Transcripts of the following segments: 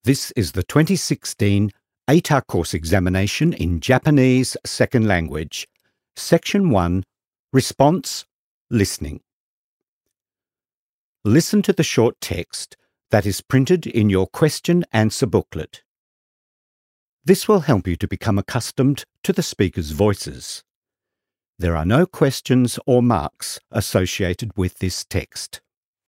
This is the 2016 ATAR course examination in Japanese second language, Section 1, Response, Listening. Listen to the short text that is printed in your question-answer booklet. This will help you to become accustomed to the speaker's voices. There are no questions or marks associated with this text.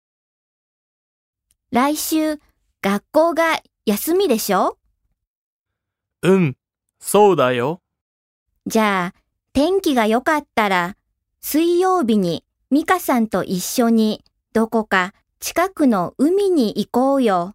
来週、学校が休みでしょ？ うん、そうだよ。 じゃあ、天気が良かったら、水曜日にミカさんと一緒にどこか近くの海に行こうよ。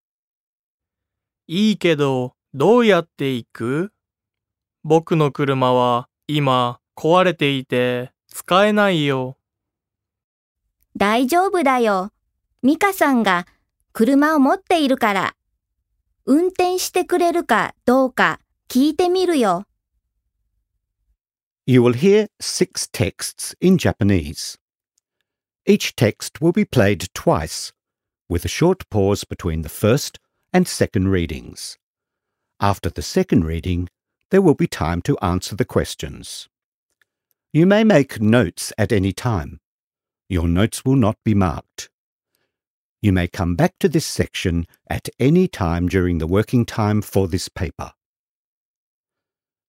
いいけど、どうやって行く？僕の車は今壊れていて使えないよ。 大丈夫だよ。ミカさんが車を持っているから、運転してくれるかどうか聞いてみるよ。 You will hear 6 texts in Japanese. Each text will be played twice, with a short pause between the first and second readings. After the second reading, there will be time to answer the questions. You may make notes at any time. Your notes will not be marked. You may come back to this section at any time during the working time for this paper.